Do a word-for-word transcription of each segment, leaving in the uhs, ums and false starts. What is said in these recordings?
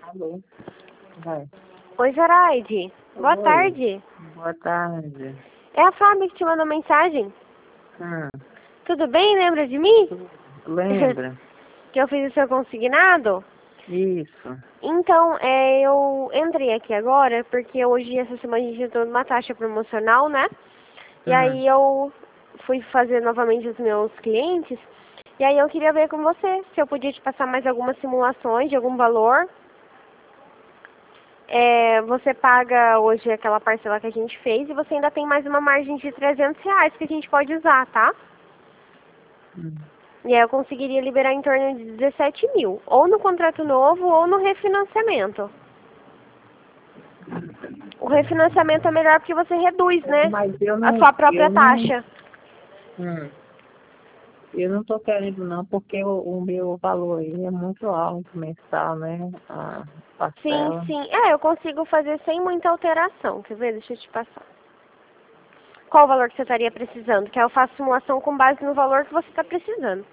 Alô? Vai. Oi, Zoraide. Boa Oi. tarde. Boa tarde. É a Fábio que te mandou mensagem. Hum, Tudo bem? Lembra de mim? lembra? Que eu fiz o seu consignado? Isso. Então, é, eu entrei aqui agora porque hoje, essa semana, a gente entrou numa taxa promocional, né? E Hum. aí eu fui fazer novamente os meus clientes. E aí eu queria ver com você se eu podia te passar mais algumas simulações de algum valor. É, você paga hoje aquela parcela que a gente fez e você ainda tem mais uma margem de trezentos reais que a gente pode usar, tá? Hum. E aí eu conseguiria liberar em torno de dezessete mil, ou no contrato novo ou no refinanciamento. O refinanciamento é melhor porque você reduz, né? Mas eu A não, sua própria eu não, taxa. hum, eu não tô querendo não, porque o, o meu valor aí é muito alto mensal, né? A Sim, parcela. sim. É, eu consigo fazer sem muita alteração. Quer ver? Deixa eu te passar. Qual o valor que você estaria precisando? Que aí eu faço simulação com base no valor que você está precisando.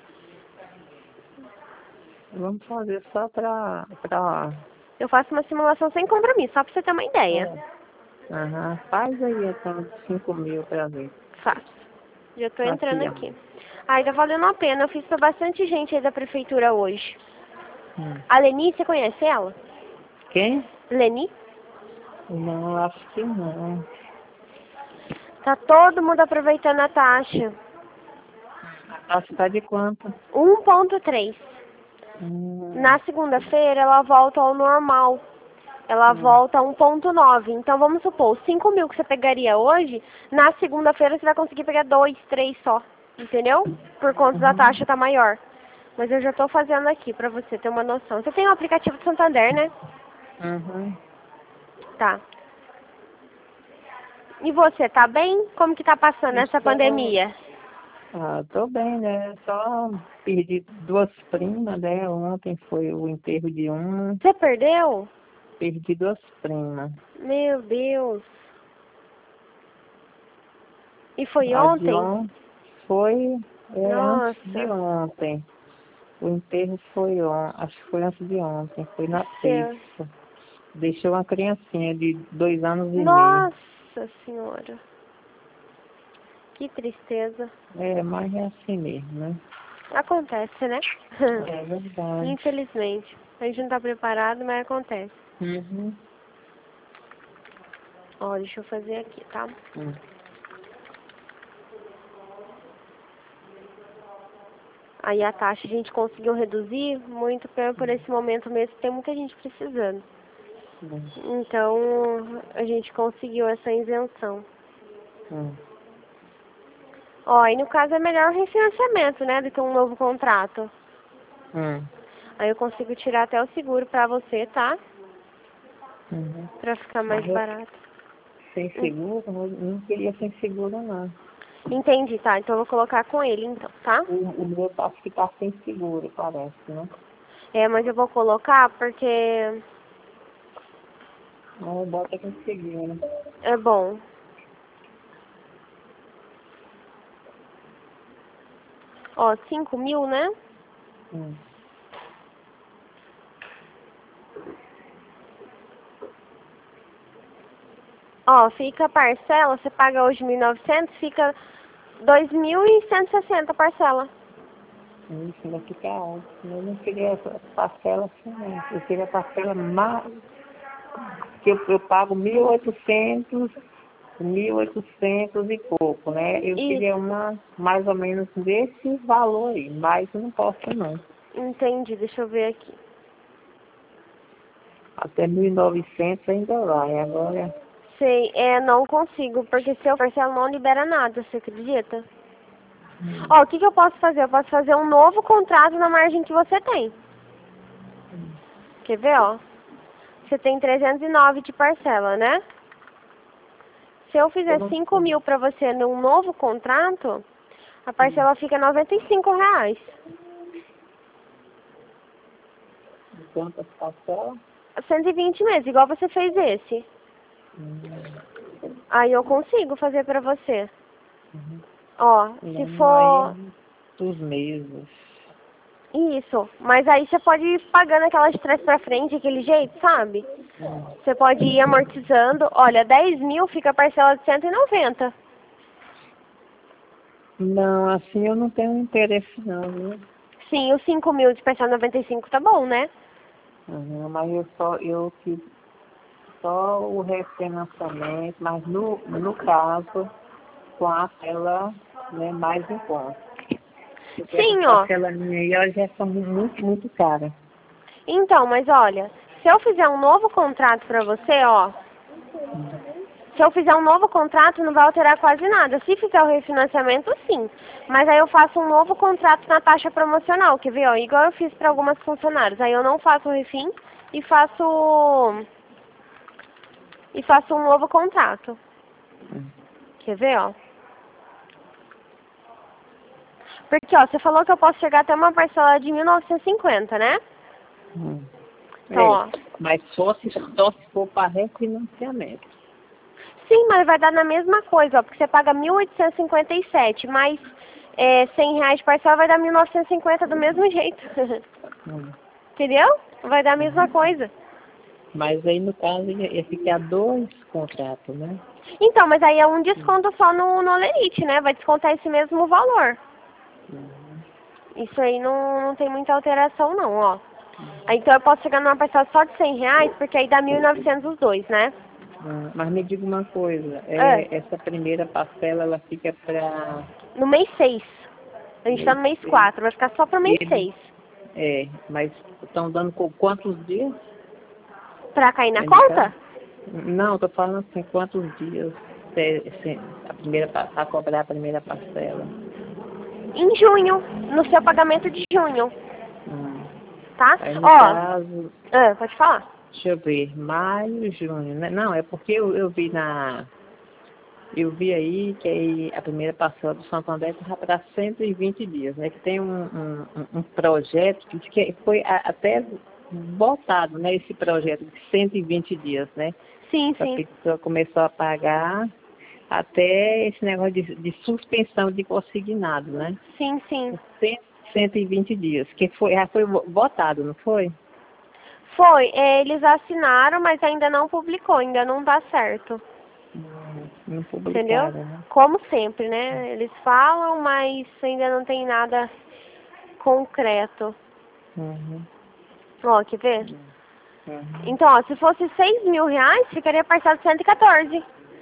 Vamos fazer só pra, pra, Eu faço uma simulação sem compromisso, só para você ter uma ideia. é. Aham. Faz aí então cinco mil pra ver. Faço. Já tô entrando Aqui, ó. aqui. Ai, tá valendo a pena. Eu fiz pra bastante gente aí da prefeitura hoje. Hum. A Leni, você conhece ela? Quem? Leni? Não, acho que não. Tá todo mundo aproveitando a taxa. A taxa tá de quanto? um ponto três. Hum, Na segunda-feira ela volta ao normal. Ela hum, volta a um ponto nove. Então vamos supor, os cinco mil que você pegaria hoje, na segunda-feira você vai conseguir pegar dois, três só. Entendeu? Por conta da uhum, taxa tá maior. Mas eu já tô fazendo aqui pra você ter uma noção. Você tem o aplicativo do Santander, né? uhum. Tá. E você, tá bem? Como que tá passando essa Estou, pandemia? ah, tô bem, né? Só perdi duas primas, né? Ontem foi o enterro de uma, Você perdeu? perdi duas primas. Meu Deus. E foi A de ontem? ontem foi é, antes de Nossa. ontem. O enterro foi ontem, acho que foi antes de ontem, foi na Seu... terça. Deixou uma criancinha de dois anos e meio. Nossa senhora. Que tristeza. É, mas é assim mesmo, né? Acontece, né? É verdade. Infelizmente. A gente não tá preparado, mas acontece. Uhum. Ó, deixa eu fazer aqui, tá? Hum. Aí a taxa a gente conseguiu reduzir muito por por esse momento mesmo, tem muita gente precisando. Hum. Então, a gente conseguiu essa isenção. Hum. Ó, e no caso é melhor o refinanciamento, né, do que um novo contrato. Hum. Aí eu consigo tirar até o seguro pra você, tá? Uhum. Pra ficar mais Mas eu barato. sem Hum. seguro, eu não queria sem seguro não. Entendi, tá? Então eu vou colocar com ele, então, tá? O, o meu acho que tá sem seguro, parece, né? É, mas eu vou colocar porque Mas bota com seguro. é bom. Ó, cinco mil, né? Hum. Ó, fica a parcela, você paga hoje mil e novecentos, fica dois mil e cento e sessenta a parcela. Isso ainda fica alto. Eu não queria essa parcela assim, não. Eu queria parcela mais, que eu, eu pago mil e oitocentos, mil e oitocentos e pouco, né? Eu Isso, queria uma mais ou menos desse valor aí, mas eu não posso não. entendi, deixa eu ver aqui. Até mil e novecentos ainda vai, agora. Sei, é, não consigo, porque se eu parcelo não libera nada, você acredita? Hum. Ó, o que que eu posso fazer? Eu posso fazer um novo contrato na margem que você tem. Quer ver, ó? Você tem trezentos e nove de parcela, né? Se eu Eu fizer não cinco sei. mil pra você num novo contrato, a parcela fica noventa e cinco reais. Quantas parcelas? cento e vinte meses, igual você fez esse. Hum. Aí eu consigo fazer pra você. Uhum. Ó, se Não, aí for... é dos meses. Isso, mas aí você pode ir pagando aquelas de trás pra frente, aquele jeito, sabe? Você pode ir amortizando. Olha, dez mil fica a parcela de cento e noventa. Não, assim eu não tenho interesse não, viu? Sim, os cinco mil de parcela noventa e cinco tá bom, né? Uhum, mas eu só, eu fiz só o refinanciamento, mas no, no caso, com a tela, né, mais em conta. Porque essas Sim, ó. parcelas minhas aí, elas já são muito, muito caras. Então, mas olha, se eu fizer um novo contrato pra você, ó. Se eu fizer um novo contrato, não vai alterar quase nada. Se fizer o refinanciamento, sim. Mas aí eu faço um novo contrato na taxa promocional, quer ver, ó, igual eu fiz para algumas funcionárias. Aí eu não faço o refim e faço e faço um novo contrato. Quer ver, ó? Porque, ó, você falou que eu posso chegar até uma parcela de mil novecentos e cinquenta, né? Hum. Então, É, ó. mas só se, só se for para refinanciamento. Sim, mas vai dar na mesma coisa, ó, porque você paga mil oitocentos e cinquenta e sete, mais é, cem reais de parcela vai dar mil novecentos e cinquenta do mesmo jeito. Hum. Entendeu? Vai dar a mesma coisa. Mas aí, no caso, ia ia ficar dois contratos, né? Então, mas aí é um desconto só no, no Olerite, né? Vai descontar esse mesmo valor. Uhum. Isso aí não, não tem muita alteração não, ó. Aí, então eu posso chegar numa parcela só de cem reais, porque aí dá mil e novecentos os dois, né? Ah, mas me diga uma coisa, É, é, essa primeira parcela, ela fica para no mês seis. A gente tá mês no mês seis. quatro, vai ficar só pro mês Ele, seis. é, mas estão dando com quantos dias? Pra cair na Aí no caso? conta? Não, tô falando assim, quantos dias é, assim, a primeira para cobrar a primeira parcela. Em junho, no seu pagamento de junho, Hum. tá? Aí no Ó, caso, ah, pode falar. deixa eu ver, maio, junho, né? Não, é porque eu, eu vi na. Eu vi aí que aí a primeira parcela do Santander estava para cento e vinte dias, né? Que tem um, um, um um projeto que, diz que foi a, até votado, né? Esse projeto de cento e vinte dias, né? Sim, A sim. pessoa começou a pagar até esse negócio de, de suspensão de consignado, né? Sim, sim. cem, cento e vinte dias, que foi, já foi vo- votado, não foi? Foi, é, eles assinaram, mas ainda não publicou, ainda não dá certo. Não, não Entendeu? publicaram, né? Como sempre, né? Eles falam, mas ainda não tem nada concreto. Uhum, Ó, quer ver? uhum, Então, ó, se fosse seis mil reais, ficaria parcelado cento e quatorze.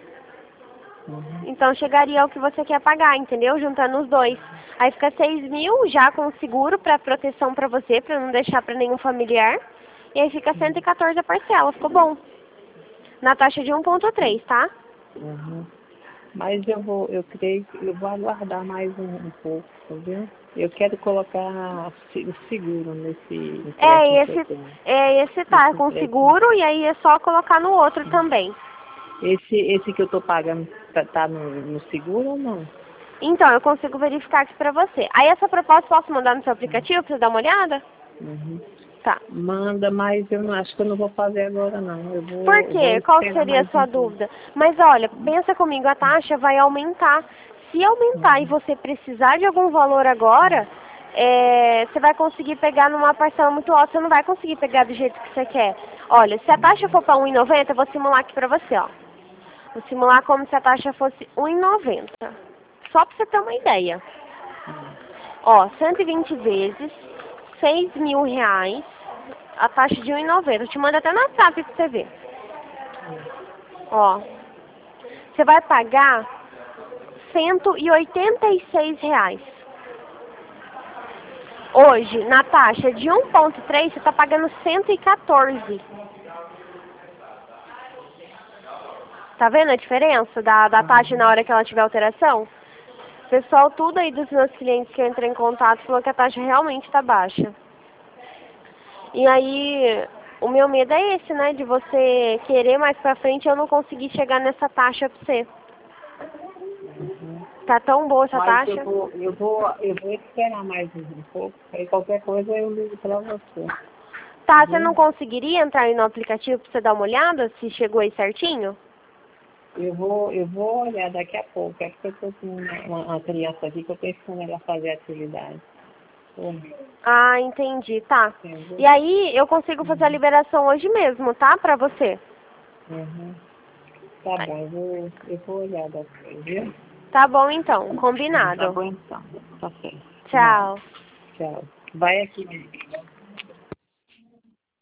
uhum, Então, chegaria ao que você quer pagar, entendeu? Juntando os dois. Aí fica seis mil já com seguro para proteção para você, para não deixar para nenhum familiar. E aí fica cento e quatorze a parcela, ficou bom. Na taxa de um ponto três, tá? uhum. Mas eu vou, eu creio que eu vou aguardar mais um, um pouco, entendeu? Eu quero colocar se- o seguro nesse empréstimo É que eu esse, tenho. é esse tá Esse com empréstimo. seguro e aí é só colocar no outro também. Esse, esse que eu estou pagando tá, tá no, no seguro ou não? Então, eu consigo verificar aqui pra você. Aí essa proposta posso mandar no seu aplicativo pra você dar uma olhada? Uhum. Tá. Manda, mas eu não acho que eu não vou fazer agora não. Eu Por vou, eu vou quê? Qual esperar seria a mais sua um pouco. dúvida? Mas olha, pensa comigo, a taxa vai aumentar. Se aumentar e Uhum. você precisar de algum valor agora, é, você vai conseguir pegar numa parcela muito alta, você não vai conseguir pegar do jeito que você quer. Olha, se a taxa for para um e noventa, eu vou simular aqui pra você, ó. Vou simular como se a taxa fosse um e noventa. Só pra você ter uma ideia. Ó, cento e vinte vezes, seis mil reais, a taxa de um e noventa. Eu te mando até no WhatsApp pra você ver. Ó, você vai pagar cento e oitenta e seis reais. Hoje, na taxa de um ponto três, você tá pagando cento e quatorze. Tá vendo a diferença da, da taxa na Uhum. hora que ela tiver alteração? O pessoal, tudo aí dos meus clientes que eu entrei em contato, falou que a taxa realmente tá baixa. E aí, o meu medo é esse, né? De você querer mais pra frente e eu não conseguir chegar nessa taxa pra você. Uhum. Tá tão boa essa Mas eu taxa? vou, eu vou, eu vou esperar mais um pouco. Aí qualquer coisa eu ligo para você. Tá, você não Viu? conseguiria entrar aí no aplicativo pra você dar uma olhada se chegou aí certinho? Eu vou, eu vou olhar daqui a pouco. É porque eu estou com uma, uma, uma criança aqui que eu estou ensinando ela a fazer atividade. Uhum. Ah, entendi, tá. Uhum. E aí eu consigo fazer a liberação hoje mesmo, tá? Pra você. Uhum. Tá bom, eu vou, eu vou olhar depois, viu? Tá bom então, Tá combinado. bom então. Tá certo. Nada. Tchau. Tchau. Vai aqui.